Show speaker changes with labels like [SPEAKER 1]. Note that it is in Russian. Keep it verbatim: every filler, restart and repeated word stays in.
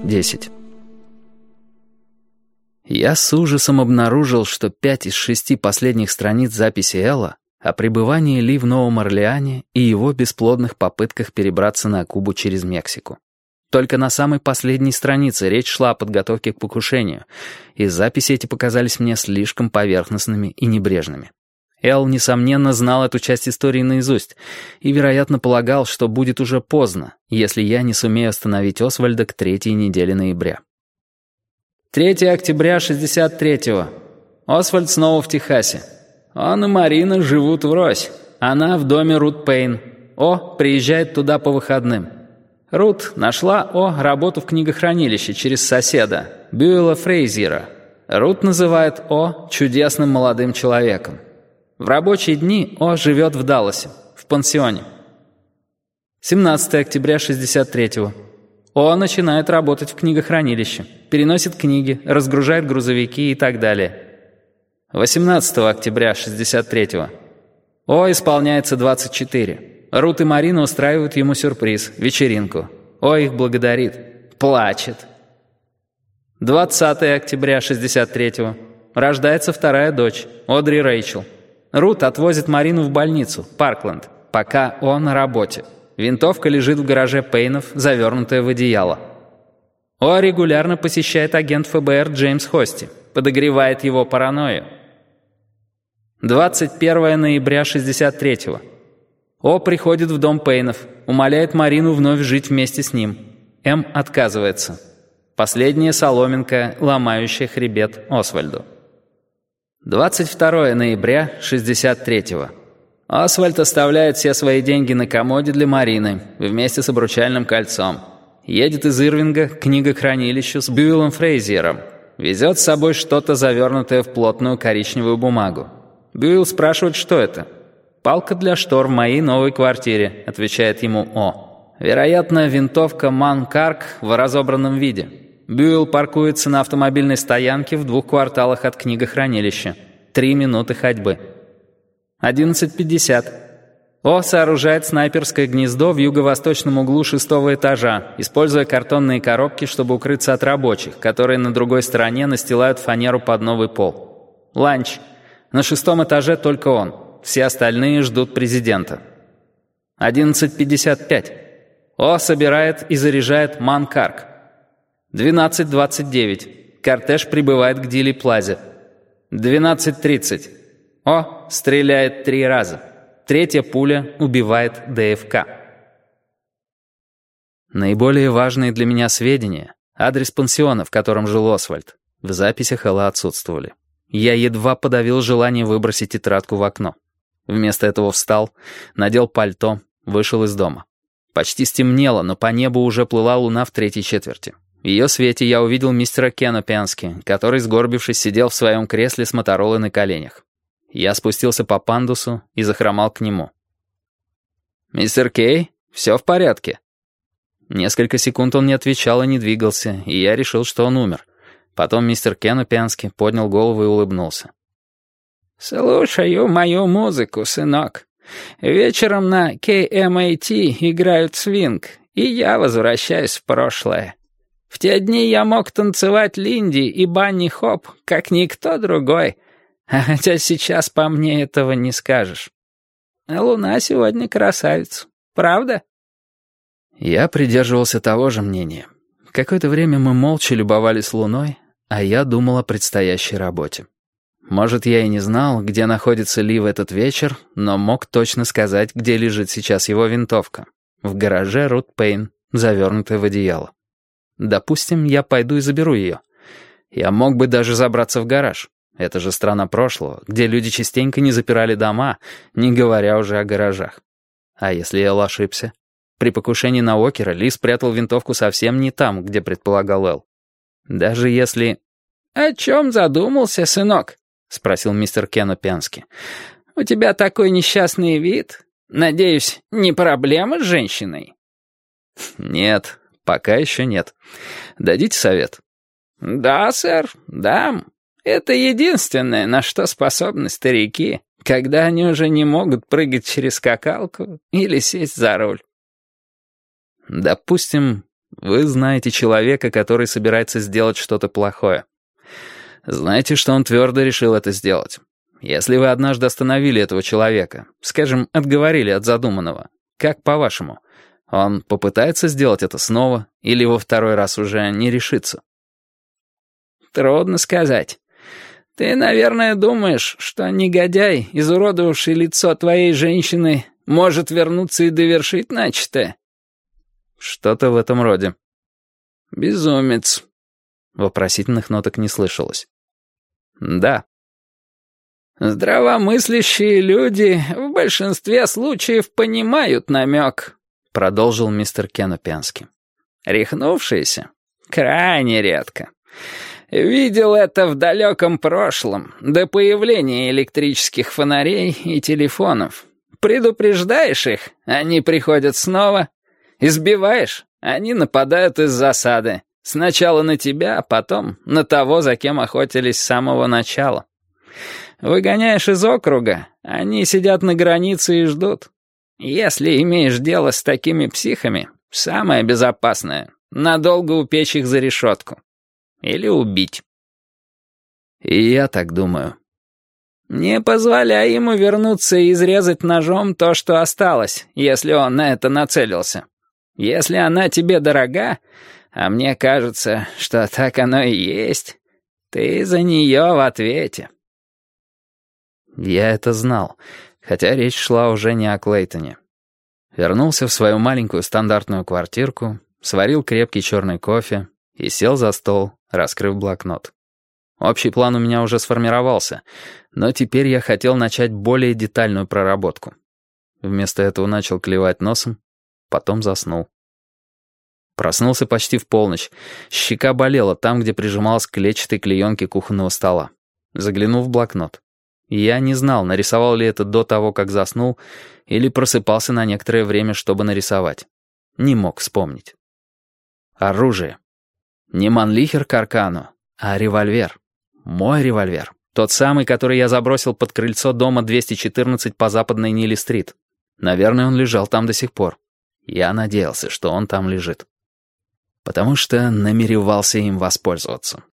[SPEAKER 1] десять. Я с ужасом обнаружил, что пять из шести последних страниц записи Элла о пребывании Ли в Новом Орлеане и его бесплодных попытках перебраться на Кубу через Мексику. Только на самой последней странице речь шла о подготовке к покушению, и записи эти показались мне слишком поверхностными и небрежными. Эл, несомненно, знал эту часть истории наизусть и, вероятно, полагал, что будет уже поздно, если я не сумею остановить Освальда к третьей неделе ноября. третьего октября шестьдесят третьего. Освальд снова в Техасе. Он и Марина живут врозь. Она в доме Рут Пейн. О приезжает туда по выходным. Рут нашла О работу в книгохранилище через соседа, Бьюэлла Фрейзера. Рут называет О чудесным молодым человеком. В рабочие дни О живет в Далласе, в пансионе. семнадцатого октября шестьдесят третьего. О начинает работать в книгохранилище, переносит книги, разгружает грузовики и так далее. восемнадцатого октября шестьдесят третьего. О исполняется двадцать четыре. Рут и Марина устраивают ему сюрприз, вечеринку. О их благодарит, плачет. двадцатого октября шестьдесят третьего. Рождается вторая дочь, Одри Рэйчел. Рут отвозит Марину в больницу, Паркленд, пока О на работе. Винтовка лежит в гараже Пейнов, завернутая в одеяло. О регулярно посещает агент эф бэ эр Джеймс Хости, подогревает его паранойю. двадцать первого ноября шестьдесят третьего. О приходит в дом Пейнов, умоляет Марину вновь жить вместе с ним. М отказывается. Последняя соломинка, ломающая хребет Освальду. двадцать второго ноября шестьдесят третьего. Освальд оставляет все свои деньги на комоде для Марины вместе с обручальным кольцом. Едет из Ирвинга к книгохранилищу с Бьюэллом Фрейзером. Везет с собой что-то, завернутое в плотную коричневую бумагу. Бьюэлл спрашивает, что это. «Палка для штор в моей новой квартире», — отвечает ему О. Вероятно, винтовка Манкарк в разобранном виде. Бьюэлл паркуется на автомобильной стоянке в двух кварталах от книгохранилища. Три минуты ходьбы. одиннадцать пятьдесят. О сооружает снайперское гнездо в юго-восточном углу шестого этажа, используя картонные коробки, чтобы укрыться от рабочих, которые на другой стороне настилают фанеру под новый пол. Ланч. На шестом этаже только он. Все остальные ждут президента. одиннадцать пятьдесят пять. О собирает и заряжает Манкарк. двенадцать двадцать девять. Кортеж прибывает к Дили Плазе. двенадцать тридцать. О стреляет три раза. Третья пуля убивает дэ эф ка. Наиболее важные для меня сведения, адрес пансиона, в котором жил Освальд, в записях Элла отсутствовали. Я едва подавил желание выбросить тетрадку в окно. Вместо этого встал, надел пальто, вышел из дома. Почти стемнело, но по небу уже плыла луна в третьей четверти. В ее свете я увидел мистера Кена Пенски, который, сгорбившись, сидел в своем кресле с моторолой на коленях. Я спустился по пандусу и захромал к нему. «Мистер Кей, все в порядке?» Несколько секунд он не отвечал и не двигался, и я решил, что он умер. Потом мистер Кен Пенски поднял голову и улыбнулся. «Слушаю мою музыку, сынок. Вечером на кей эм эй ти играют свинг, и я возвращаюсь в прошлое. В те дни я мог танцевать Линди и Банни Хоп, как никто другой. Хотя сейчас по мне этого не скажешь. Луна сегодня красавица, правда?» Я придерживался того же мнения. Какое-то время мы молча любовались луной, а я думал о предстоящей работе. Может, я и не знал, где находится Ли в этот вечер, но мог точно сказать, где лежит сейчас его винтовка. В гараже Рут Пейн, завернутая в одеяло. Допустим, я пойду и заберу ее. Я мог бы даже забраться в гараж. Это же страна прошлого, где люди частенько не запирали дома, не говоря уже о гаражах. А если Эл ошибся? При покушении на Уокера Ли спрятал винтовку совсем не там, где предполагал Эл. Даже если... «О чем задумался, сынок?» — спросил мистер Кен Пенски. «У тебя такой несчастный вид. Надеюсь, не проблема с женщиной?» «Нет, пока еще нет. Дадите совет?» «Да, сэр, дам. Это единственное, на что способны старики, когда они уже не могут прыгать через скакалку или сесть за руль». «Допустим, Вы знаете человека, который собирается сделать что-то плохое. Знаете, что он твердо решил это сделать. Если вы однажды остановили этого человека, скажем, отговорили от задуманного, как по-вашему, он попытается сделать это снова или во второй раз уже не решится?
[SPEAKER 2] Трудно сказать. Ты, наверное, думаешь, что негодяй, изуродовавший лицо твоей женщины, может вернуться и довершить начатое?
[SPEAKER 1] Что-то в этом роде.
[SPEAKER 2] Безумец.
[SPEAKER 1] Вопросительных ноток не слышалось. Да.
[SPEAKER 2] Здравомыслящие люди в большинстве случаев понимают намек, продолжил мистер Кенопиански. Рехнувшиеся? Крайне редко. Видел это в далеком прошлом, до появления электрических фонарей и телефонов. Предупреждаешь их, они приходят снова. Избиваешь, они нападают из засады. Сначала на тебя, а потом на того, за кем охотились с самого начала. Выгоняешь из округа, они сидят на границе и ждут. Если имеешь дело с такими психами, самое безопасное — надолго упечь их за решетку. Или убить.
[SPEAKER 1] И я так думаю.
[SPEAKER 2] Не позволяй ему вернуться и изрезать ножом то, что осталось, если он на это нацелился. Если она тебе дорога, а мне кажется, что так оно и есть, ты за нее в ответе.
[SPEAKER 1] Я это знал, хотя речь шла уже не о Клейтоне. Вернулся в свою маленькую стандартную квартирку, сварил крепкий черный кофе и сел за стол, раскрыв блокнот. Общий план у меня уже сформировался, но теперь я хотел начать более детальную проработку. Вместо этого начал клевать носом, потом заснул. Проснулся почти в полночь. Щека болела там, где прижималась к клетчатой клеенке кухонного стола. Заглянул в блокнот. Я не знал, нарисовал ли это до того, как заснул, или просыпался на некоторое время, чтобы нарисовать. Не мог вспомнить. Оружие. Не манлихер Каркану, а револьвер. Мой револьвер. Тот самый, который я забросил под крыльцо дома двести четырнадцать по западной Нилли-стрит. Наверное, он лежал там до сих пор. Я надеялся, что он там лежит. Потому что намеревался им воспользоваться.